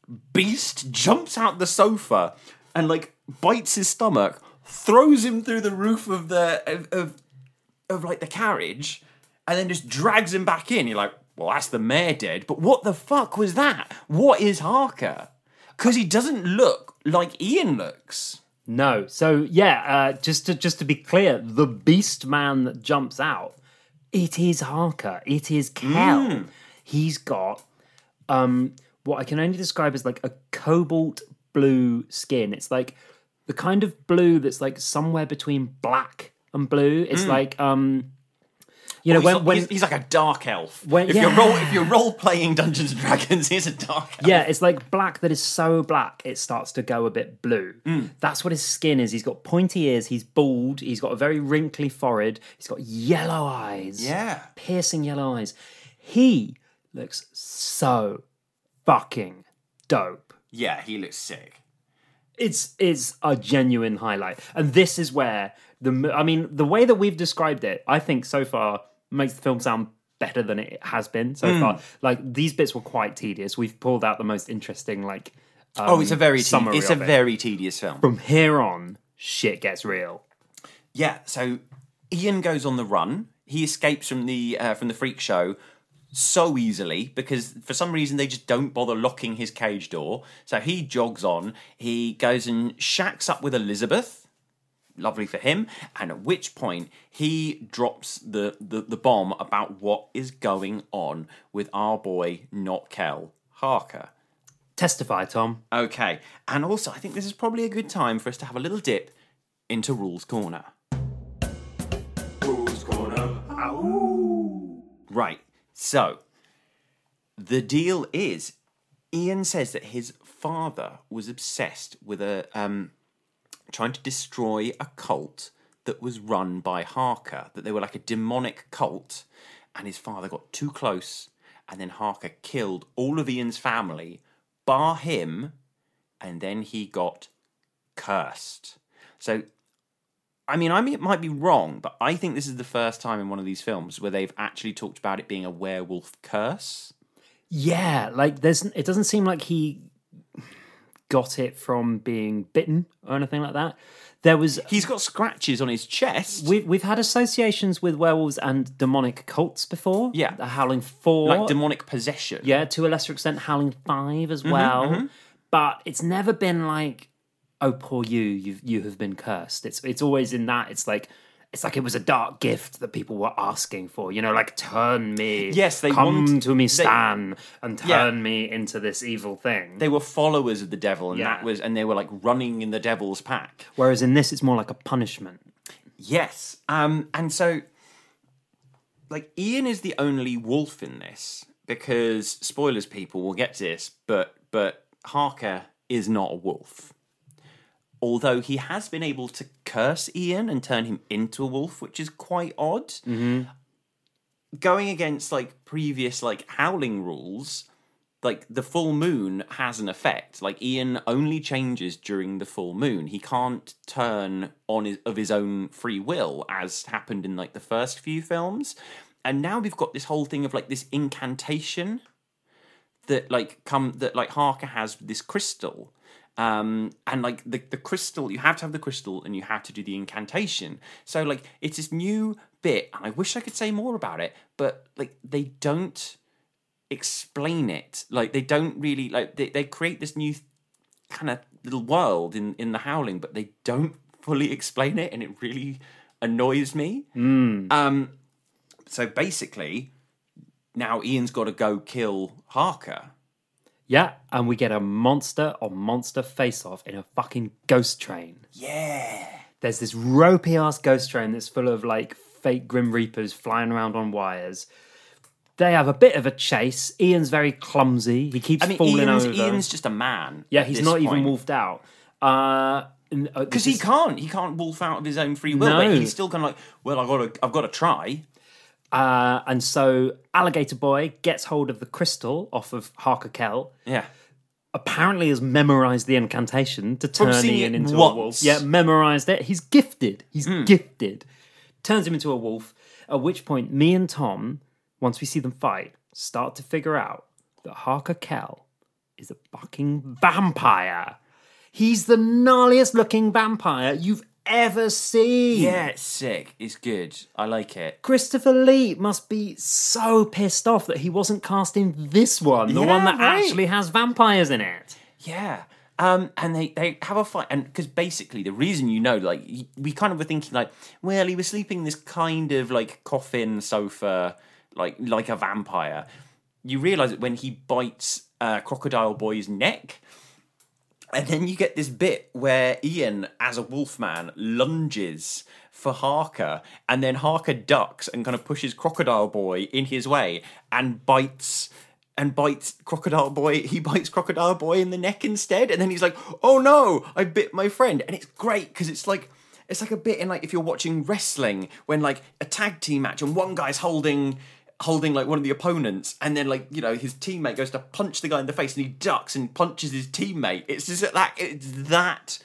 beast jumps out the sofa and, like, bites his stomach, throws him through the roof of the, of, of, of like, the carriage, and then just drags him back in. You're like, well, that's the mayor dead. But what the fuck was that? What is Harker? Because he doesn't look like Ian looks. No. So yeah, uh, just to just to be clear, the beast man that jumps out, it is Harker. It is Kel. Mm. He's got um, what I can only describe as like a cobalt blue skin. It's like the kind of blue that's like somewhere between black and blue. It's Mm. like um, you know Oh, he's, when like- when he's, he's like a dark elf. When- if you're yeah. role if you're role playing Dungeons and Dragons, he's a dark elf. yeah, it's like black that is so black it starts to go a bit blue. Mm. That's what his skin is. He's got pointy ears. He's bald. He's got a very wrinkly forehead. He's got yellow eyes. Yeah. Piercing yellow eyes. He looks so fucking dope. Yeah, he looks sick. It's it's a genuine highlight, and this is where the mo- I mean the way that we've described it, I think so far makes the film sound better than it has been so Mm. far. Like these bits were quite tedious. We've pulled out the most interesting like. Um, oh, it's a very te- summary it's a of it. very tedious film. From here on, shit gets real. Yeah, so Ian goes on the run. He escapes from the uh, from the freak show so easily because for some reason they just don't bother locking his cage door. So he jogs on. He goes and shacks up with Elizabeth. Lovely for him. And at which point he drops the, the, the bomb about what is going on with our boy, not Kel, Harker. Testify, Tom. Okay. And also, I think this is probably a good time for us to have a little dip into Rules Corner. Rules Corner. Right. So, the deal is, Ian says that his father was obsessed with a um, trying to destroy a cult that was run by Harker. That they were like a demonic cult, and his father got too close, and then Harker killed all of Ian's family, bar him, and then he got cursed. So, I mean, I mean, it might be wrong, but I think this is the first time in one of these films where they've actually talked about it being a werewolf curse. Yeah, like there's. It doesn't seem like he got it from being bitten or anything like that. There was. He's got scratches on his chest. We've we've had associations with werewolves and demonic cults before. Yeah. The Howling Four, like demonic possession. yeah, to a lesser extent, Howling Five as well. But it's never been like, oh, poor you, you you have been cursed. It's it's always in that. It's like it's like it was a dark gift that people were asking for. You know, like turn me, Yes, they come want- to me, they- Stan, and turn Yeah. me into this evil thing. They were followers of the devil, and Yeah. that was, and they were like running in the devil's pack. Whereas in this, it's more like a punishment. Yes. Um, and so, like, Ian is the only wolf in this because, spoilers, people, we'll get to this, but but Harker is not a wolf. Although he has been able to curse Ian and turn him into a wolf, which is quite odd. Mm-hmm. Going against, like, previous, like, howling rules, like, the full moon has an effect. Like, Ian only changes during the full moon. He can't turn on his, of his own free will, as happened in, like, the first few films. And now we've got this whole thing of, like, this incantation that, like, come that, like, Harker has this crystal. Um, and, like, the, the crystal, you have to have the crystal and you have to do the incantation. So, like, it's this new bit, and I wish I could say more about it, but, like, they don't explain it. Like, they don't really, like, they, they create this new kind of little world in, in the Howling, but they don't fully explain it, and it really annoys me. Mm. Um, so basically, now Ian's got to go kill Harker. Yeah, and we get a monster on monster face-off in a fucking ghost train. Yeah. There's this ropey-ass ghost train that's full of, like, fake Grim Reapers flying around on wires. They have a bit of a chase. Ian's very clumsy. He keeps I mean, falling Ian's, over. Ian's just a man. yeah, at he's this not even point. wolfed out. Uh, Because he can't. He can't wolf out of his own free will. No. But he's still kind of like, well, I've got to, I've got to try. Uh, and so Alligator Boy gets hold of the crystal off of Harker Kel. Yeah. Apparently has memorized the incantation to From turn seeing Ian it into once. a wolf. Yeah, memorized it. He's gifted. He's gifted. Turns him into a wolf. At which point, me and Tom, once we see them fight, start to figure out that Harker Kel is a fucking vampire. He's the gnarliest looking vampire you've ever seen. Yeah, it's sick. It's good. I like it. Christopher Lee must be so pissed off that he wasn't cast in this one, the Yeah, one that right. actually has vampires in it. Yeah. Um, and they, they have a fight, and because basically the reason, you know, like he- we kind of were thinking like, well, he was sleeping in this kind of like coffin sofa, like like a vampire. You realise it when he bites uh, Crocodile Boy's neck, and then you get this bit where Ian, as a wolfman, lunges for Harker, and then Harker ducks and kind of pushes Crocodile Boy in his way and bites. And bites Crocodile Boy, he bites Crocodile Boy in the neck instead, and then he's like, "Oh no, I bit my friend." And it's great because it's like it's like a bit in like if you're watching wrestling when like a tag team match and one guy's holding holding like one of the opponents, and then like you know his teammate goes to punch the guy in the face and he ducks and punches his teammate. It's just that it's that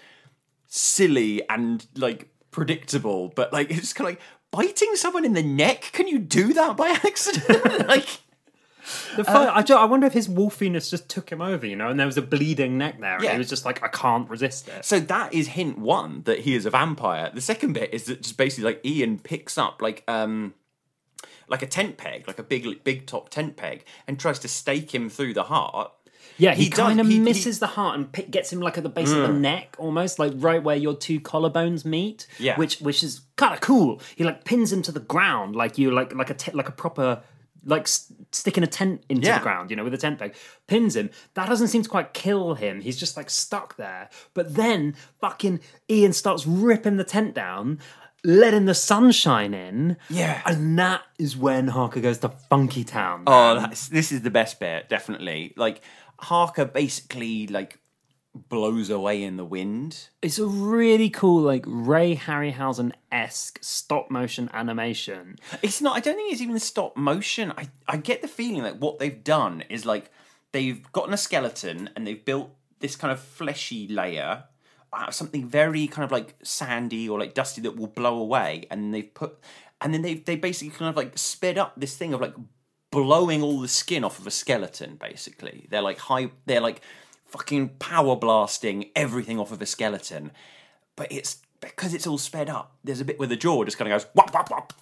silly and like predictable, but like it's kind of like biting someone in the neck. Can you do that by accident? Like. The fight, I, ju- I wonder if his wolfiness just took him over, you know, and there was a bleeding neck there, and Yeah. he was just like, I can't resist it. So that is hint one, that he is a vampire. The second bit is that just basically like Ian picks up like um like a tent peg, like a big big top tent peg, and tries to stake him through the heart. Yeah, he, He does- kind of he- he- misses the heart and pick, gets him like at the base of the neck, almost like right where your two collarbones meet. Yeah. which which is kind of cool. He like pins him to the ground, like you like like a te- like a proper. Like s- sticking a tent into Yeah. the ground, you know, with a tent peg, pins him. That doesn't seem to quite kill him. He's just like stuck there. But then fucking Ian starts ripping the tent down, letting the sunshine in. Yeah. And that is when Harker goes to Funky Town. Oh, that's, this is the best bit, definitely. Like Harker basically like blows away in the wind. It's a really cool, like Ray Harryhausen-esque stop motion animation. It's not. I don't think it's even stop motion. I I get the feeling that what they've done is like they've gotten a skeleton and they've built this kind of fleshy layer, uh, something very kind of like sandy or like dusty that will blow away, and they've put, and then they they basically kind of like sped up this thing of like blowing all the skin off of a skeleton. Basically, they're like high. They're like fucking power blasting everything off of a skeleton, but it's. Because it's all sped up, there's a bit where the jaw just kind of goes whop whop whop.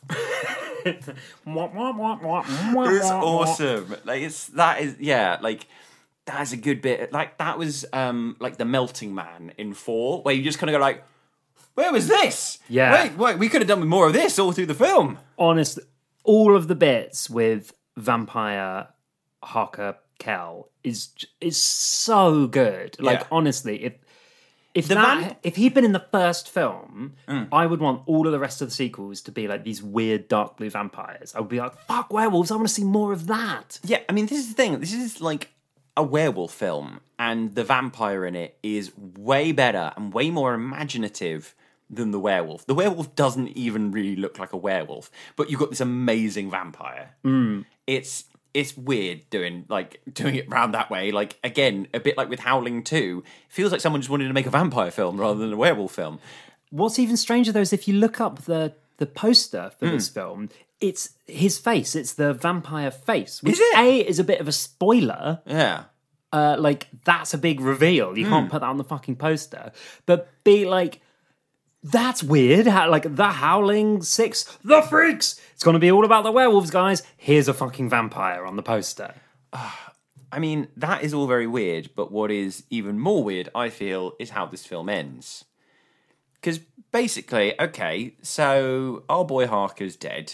It's awesome. Like it's that is yeah. Like that's a good bit. Like that was um like the Melting Man in four, where you just kind of go like, where was this? Yeah. Wait, wait. We could have done with more of this all through the film. Honest, all of the bits with Vampire Harker Kell is is so good. Like Yeah. honestly, if if The that vamp- if he'd been in the first film, I would want all of the rest of the sequels to be like these weird dark blue vampires. I would be like, fuck werewolves, I want to see more of that. Yeah, I mean, this is the thing. This is like a werewolf film, and the vampire in it is way better and way more imaginative than the werewolf. The werewolf doesn't even really look like a werewolf, but you've got this amazing vampire. Mm. It's it's weird doing like doing it round that way. Like again, a bit like with Howling two, it feels like someone just wanted to make a vampire film rather than a werewolf film. What's even stranger though is if you look up the the poster for this Hmm. film, it's his face. It's the vampire face, which Is it? A is a bit of a spoiler. Yeah. Uh, like that's a big reveal. You Hmm. can't put that on the fucking poster. But B, like that's weird. How, like the Howling Six, the Freaks. It's going to be all about the werewolves, guys. Here's a fucking vampire on the poster. I mean, that is all very weird, but what is even more weird, I feel, is how this film ends. Because basically, okay, so our boy Harker's dead.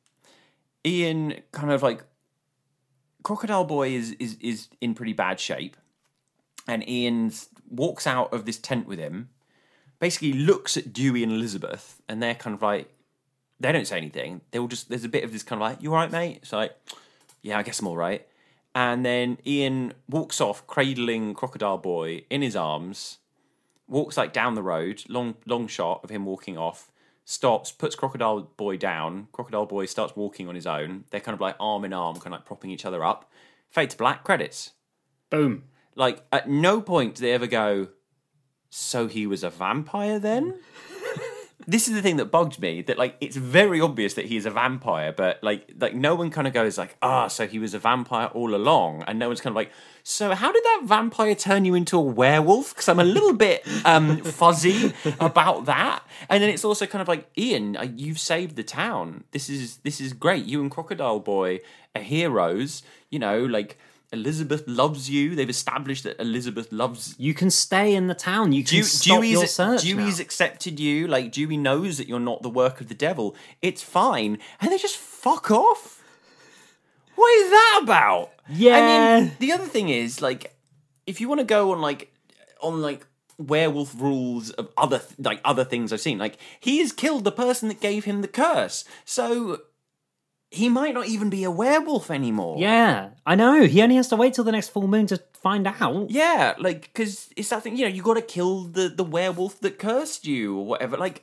Ian kind of like Crocodile Boy is is is in pretty bad shape, and Ian walks out of this tent with him, basically looks at Dewey and Elizabeth, and they're kind of like, they don't say anything. They all just, there's a bit of this kind of like, you all right, mate? It's like, yeah, I guess I'm all right. And then Ian walks off, cradling Crocodile Boy in his arms, walks like down the road, long long shot of him walking off, stops, puts Crocodile Boy down. Crocodile Boy starts walking on his own. They're kind of like arm in arm, kind of like propping each other up. Fade to black, credits. Boom. Like, at no point do they ever go, so he was a vampire then? This is the thing that bugged me, that, like, it's very obvious that he is a vampire, but, like, like no one kind of goes, like, ah, so he was a vampire all along, and no one's kind of like, so how did that vampire turn you into a werewolf? Because I'm a little bit um, fuzzy about that. And then it's also kind of like, Ian, uh, you've saved the town. This is this is great. You and Crocodile Boy are heroes. You know, like, Elizabeth loves you. They've established that Elizabeth loves You can stay in the town. You can Dew- stop Dewey's, your search Dewey's now. accepted you. Like, Dewey knows that you're not the work of the devil. It's fine. And they just fuck off. What is that about? Yeah. I mean, the other thing is, like, if you want to go on, like, on, like, werewolf rules of other, th- like, other things I've seen, like, he has killed the person that gave him the curse. So he might not even be a werewolf anymore. Yeah, I know. He only has to wait till the next full moon to find out. Yeah, like, because it's that thing, you know, you got to kill the, the werewolf that cursed you or whatever. Like,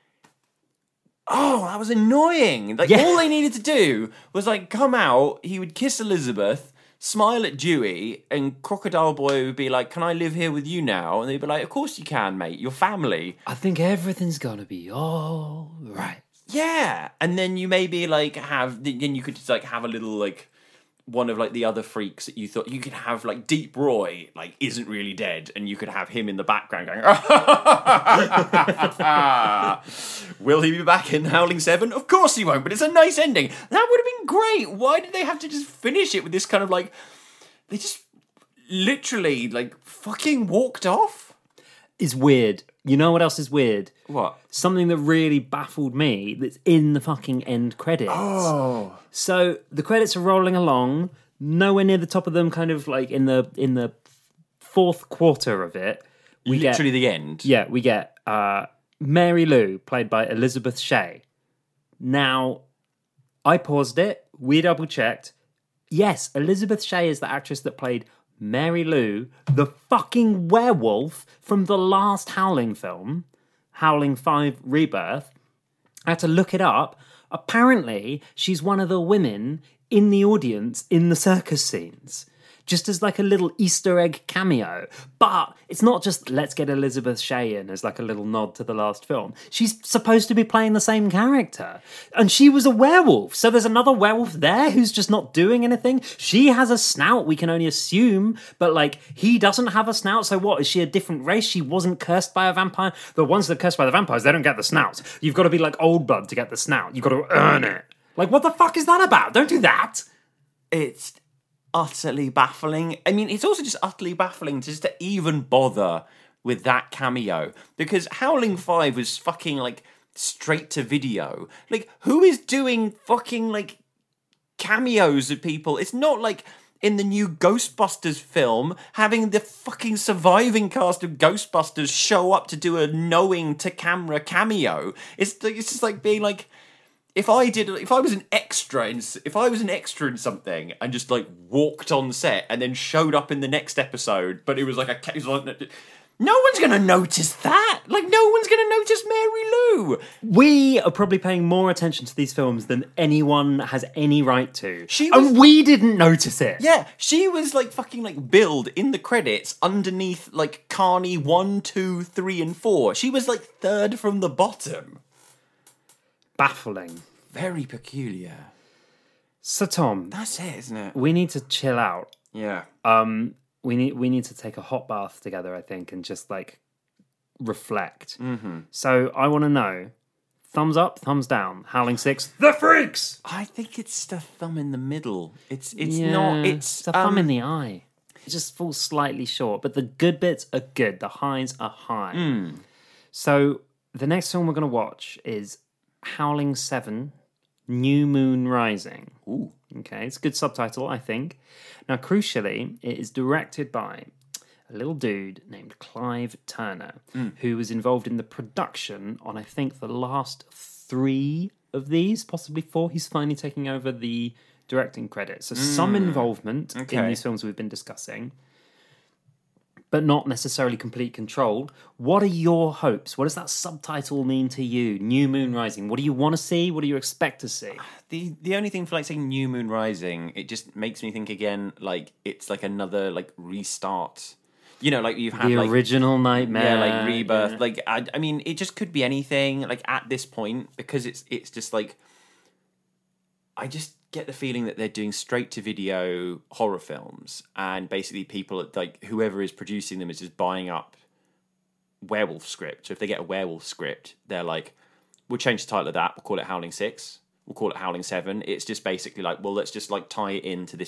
oh, that was annoying. Like, Yeah. all they needed to do was, like, come out, he would kiss Elizabeth, smile at Dewey, and Crocodile Boy would be like, can I live here with you now? And they'd be like, of course you can, mate. You're family. I think everything's gonna be all right. Yeah. And then you maybe, like, have, then you could just, like, have a little, like, one of like the other freaks that you thought you could have, like Deep Roy, like isn't really dead, and you could have him in the background going, will he be back in Howling Seven? Of course he won't, but it's a nice ending. That would have been great. Why did they have to just finish it with this kind of like, they just literally like fucking walked off? Is weird. You know what else is weird? What? Something that really baffled me that's in the fucking end credits. Oh. So the credits are rolling along, nowhere near the top of them, kind of like in the in the fourth quarter of it. We Literally get, the end. Yeah, we get uh, Mary Lou, played by Elizabeth Shea. Now, I paused it, we double checked. Yes, Elizabeth Shea is the actress that played Mary Lou, the fucking werewolf from the last Howling film, Howling five Rebirth. I had to look it up. Apparently, she's one of the women in the audience in the circus scenes. Just as like a little Easter egg cameo. But it's not just let's get Elizabeth Shea in as like a little nod to the last film. She's supposed to be playing the same character. And she was a werewolf. So there's another werewolf there who's just not doing anything. She has a snout, we can only assume. But like, he doesn't have a snout. So what? Is she a different race? She wasn't cursed by a vampire? The ones that are cursed by the vampires, they don't get the snouts. You've got to be like old blood to get the snout. You've got to earn it. Like, what the fuck is that about? Don't do that. It's utterly baffling. I mean, it's also just utterly baffling to just to even bother with that cameo, because Howling five was fucking like straight to video. Like, who is doing fucking like cameos of people? It's not like in the new Ghostbusters film, having the fucking surviving cast of Ghostbusters show up to do a knowing to camera cameo. It's it's just like being like, If I did, if I was an extra in, if I was an extra in something and just like walked on set and then showed up in the next episode, but it was like a, it was like, no one's gonna notice that. Like, no one's gonna notice Mary Lou. We are probably paying more attention to these films than anyone has any right to. She was- and we didn't notice it. Yeah, she was like fucking like billed in the credits underneath like Carney one, two, three, and four. She was like third from the bottom. Baffling. Very peculiar. So Tom, That's it, isn't it? we need to chill out. Yeah. Um, we need we need to take a hot bath together, I think, and just like reflect. Mm-hmm. So I want to know: thumbs up, thumbs down. Howling Six, The Freaks. I think it's the thumb in the middle. It's it's Yeah, not. It's the thumb um, in the eye. It just falls slightly short, but the good bits are good. The highs are high. Hmm. So the next film we're going to watch is Howling Seven, New Moon Rising. Ooh. Okay, it's a good subtitle, I think. Now, crucially, it is directed by a little dude named Clive Turner, who was involved in the production on, I think, the last three of these, possibly four. He's finally taking over the directing credit. So some involvement in Okay. these films we've been discussing, but not necessarily complete control. What are your hopes? What does that subtitle mean to you? New Moon Rising. What do you want to see? What do you expect to see? The the only thing for like saying New Moon Rising, it just makes me think again like it's like another like restart. You know, like you've had The like original Nightmare. yeah, like Rebirth. yeah. Like I, I mean, it just could be anything. Like at this point, because it's it's just like I just get the feeling that they're doing straight to video horror films, and basically people like whoever is producing them is just buying up werewolf script. So if they get a werewolf script, they're like, we'll change the title of that. We'll call it Howling Six. We'll call it Howling Seven. It's just basically like, well, let's just like tie it into this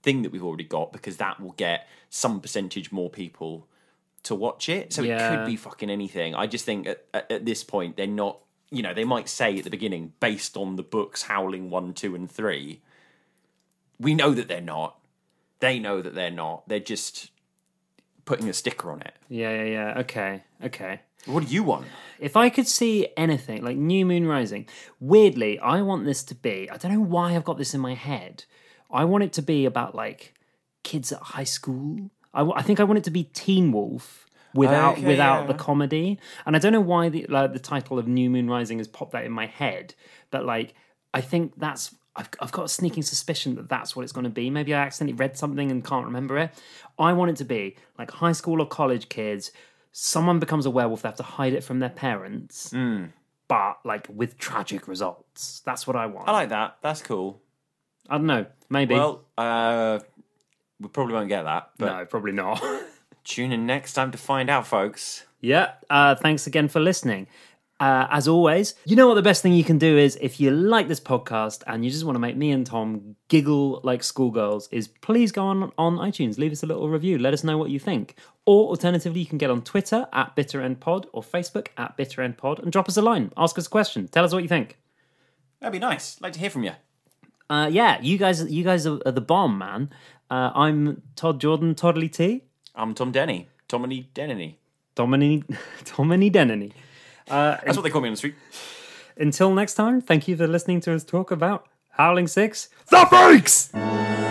thing that we've already got, because that will get some percentage more people to watch it. So Yeah. it could be fucking anything. I just think at, at, at this point they're not. You know, they might say at the beginning, based on the books Howling one, two, and three. We know that they're not. They know that they're not. They're just putting a sticker on it. Yeah, yeah, yeah. Okay, okay. What do you want? If I could see anything like New Moon Rising, weirdly, I want this to be. I don't know why I've got this in my head. I want it to be about like kids at high school. I, w- I think I want it to be Teen Wolf without Okay, without yeah. the comedy. And I don't know why the like, the title of New Moon Rising has popped that in my head, but like I think that's. I've, I've got a sneaking suspicion that that's what it's going to be. Maybe I accidentally read something and can't remember it. I want it to be like high school or college kids. Someone becomes a werewolf. They have to hide it from their parents, Mm. but like with tragic results. That's what I want. I like that. That's cool. I don't know. Maybe. Well, uh, we probably won't get that, but no, probably not. tune in next time to find out, folks. Yeah. Uh, thanks again for listening. Uh, as always, you know what the best thing you can do is if you like this podcast and you just want to make me and Tom giggle like schoolgirls is please go on on iTunes, leave us a little review, let us know what you think. Or alternatively, you can get on Twitter at BitterEndPod or Facebook at BitterEndPod and drop us a line, ask us a question, tell us what you think. That'd be nice. I'd like to hear from you. Uh, yeah, you guys, you guys are, are the bomb, man. Uh, I'm Todd Jordan, Toddly T. I'm Tom Denny. Tomini Denny. Domini, Domini Denny. That's what they call me on the street. Until next time, thank you for listening to us talk about Howling Six, The Freaks!